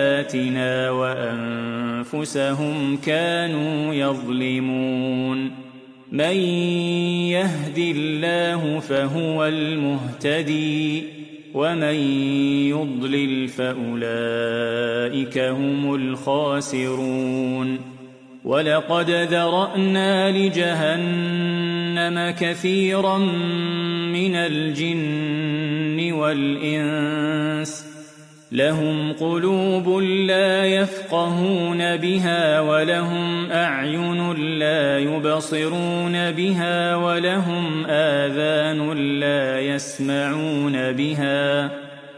بآياتنا وأنفسهم كانوا يظلمون من يهد الله فهو المهتدي ومن يضلل فأولئك هم الخاسرون ولقد ذرأنا لجهنم كثيرا من الجن والإنس لهم قلوب لا يفقهون بها ولهم أعين لا يبصرون بها ولهم آذان لا يسمعون بها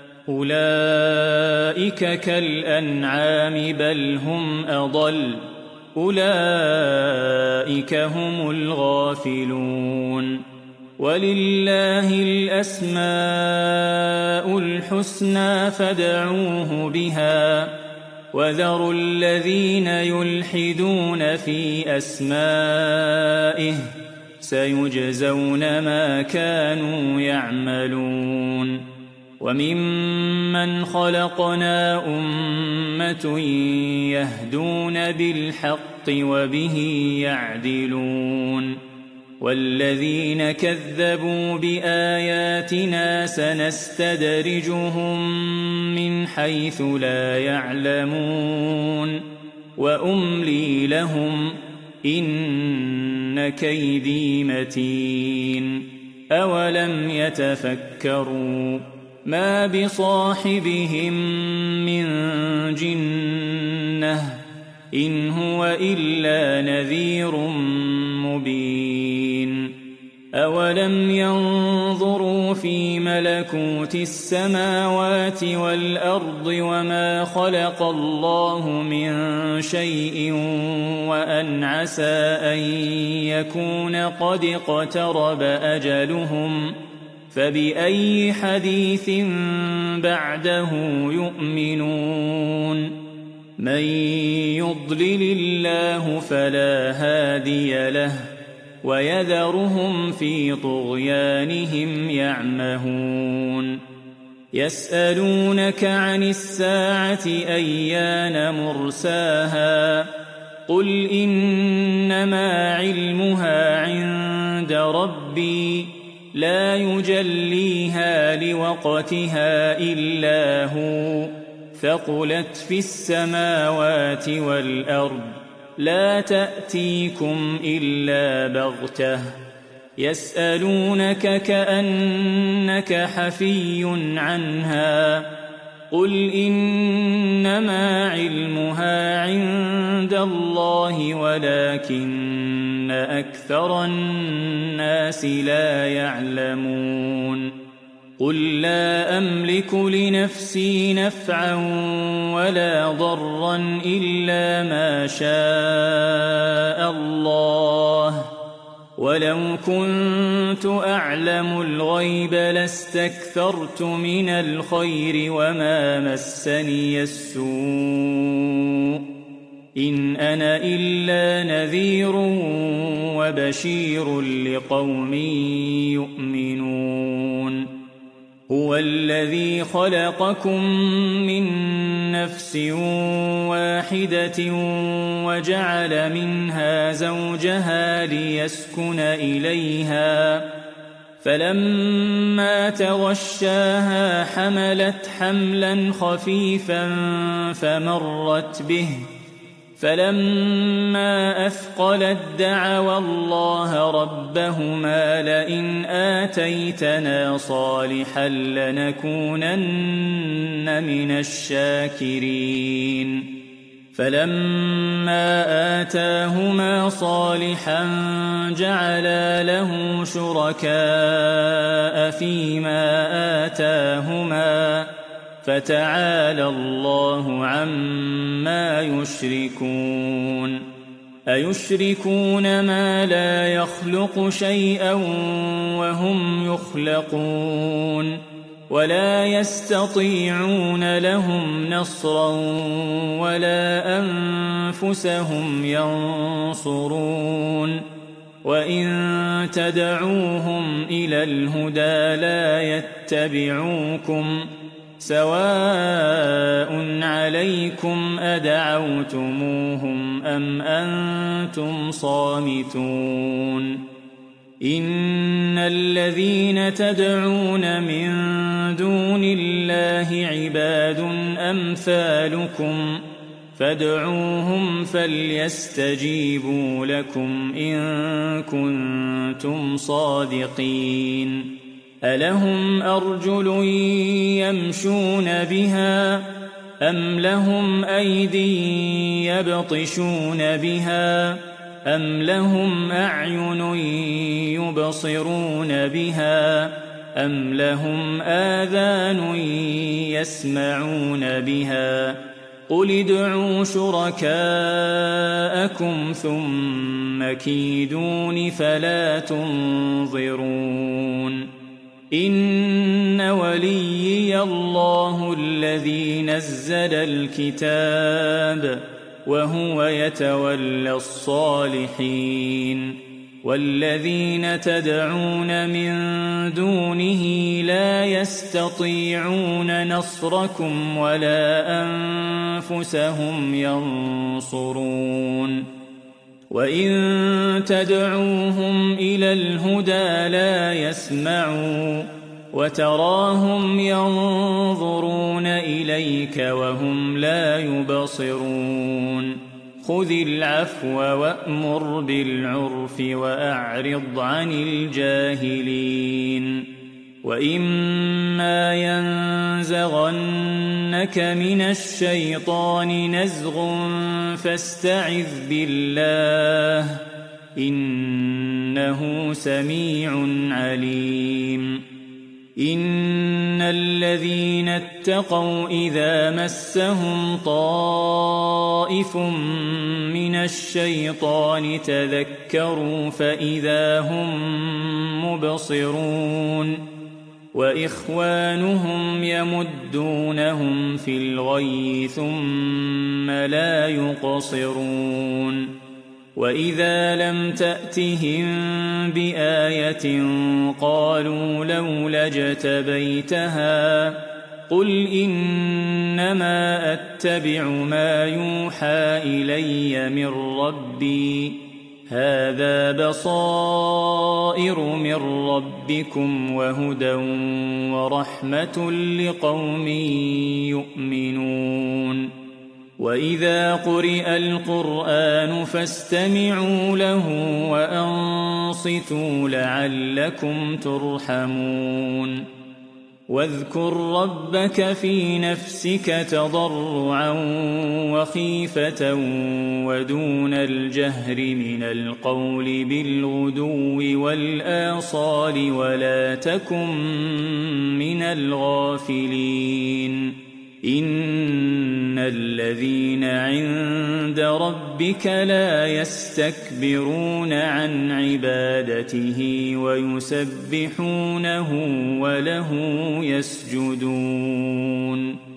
أولئك كالأنعام بل هم أضل أولئك هم الغافلون ولله الأسماء الحسنى فادعوه بها وذروا الذين يلحدون في أسمائه سيجزون ما كانوا يعملون وممن خلقنا أمة يهدون بالحق وبه يعدلون والذين كذبوا بآياتنا سنستدرجهم من حيث لا يعلمون وأملي لهم إن كيدي متين أولم يتفكروا ما بصاحبهم من جنة إن هو إلا نذير مبين أولم ينظروا في ملكوت السماوات والأرض وما خلق الله من شيء وأن عسى أن يكون قد اقترب أجلهم فبأي حديث بعده يؤمنون من يضلل الله فلا هادي له ويذرهم في طغيانهم يعمهون يسألونك عن الساعة أيان مرساها قل إنما علمها عند ربي لا يجليها لوقتها إلا هو ثقلت في السماوات والأرض لا تأتيكم إلا بغتة يسألونك كأنك حفي عنها قل إنما علمها عند الله ولكن أكثر الناس لا يعلمون قل لا أملك لنفسي نفعا ولا ضرا إلا ما شاء الله ولو كنت أعلم الغيب لاستكثرت من الخير وما مسني السوء إن أنا إلا نذير وبشير لقوم يؤمنون هو الذي خلقكم من نفس واحدة وجعل منها زوجها ليسكن إليها فلما تغشاها حملت حملا خفيفا فمرت به فلما أثقلت دعوا الله ربهما لئن آتيتنا صالحا لنكونن من الشاكرين فلما آتاهما صالحا جعلا له شركاء فيما آتاهما فتعالى الله عما يشركون أيشركون ما لا يخلق شيئا وهم يخلقون ولا يستطيعون لهم نصرا ولا أنفسهم ينصرون وإن تدعوهم إلى الهدى لا يتبعوكم سواء عليكم عليكم أدعوتموهم أم أنتم صامتون إن الذين تدعون من دون الله عباد أمثالكم فادعوهم فليستجيبوا لكم إن كنتم صادقين ألهم أرجل يمشون بها أم لهم أيدي يبطشون بها أم لهم أعين يبصرون بها أم لهم آذان يسمعون بها قل ادعوا شركاءكم ثم كيدون فلا تنظرون إن وليي الله الذي نزل الكتاب وهو يتولى الصالحين والذين تدعون من دونه لا يستطيعون نصركم ولا أنفسهم ينصرون وإن تدعوهم إلى الهدى لا يسمعوا وتراهم ينظرون إليك وهم لا يبصرون خذ العفو وأمر بالعرف وأعرض عن الجاهلين وإما ينزغنك من الشيطان نزغ فاستعذ بالله إنه سميع عليم إن الذين اتقوا إذا مسهم طائف من الشيطان تذكروا فإذا هم مبصرون وإخوانهم يمدونهم في الغي ثم لا يقصرون وإذا لم تأتهم بآية قالوا لولا اجتبيتها قل إنما أتبع ما يوحى إلي من ربي هذا بصائر من ربكم وهدى ورحمة لقوم يؤمنون وإذا قرئ القرآن فاستمعوا له وأنصتوا لعلكم ترحمون واذكر ربك في نفسك تضرعا وخيفة ودون الجهر من القول بالغدو والآصال ولا تكن من الغافلين إن الذين عند ربك لا يستكبرون عن عبادته ويسبحونه وله يسجدون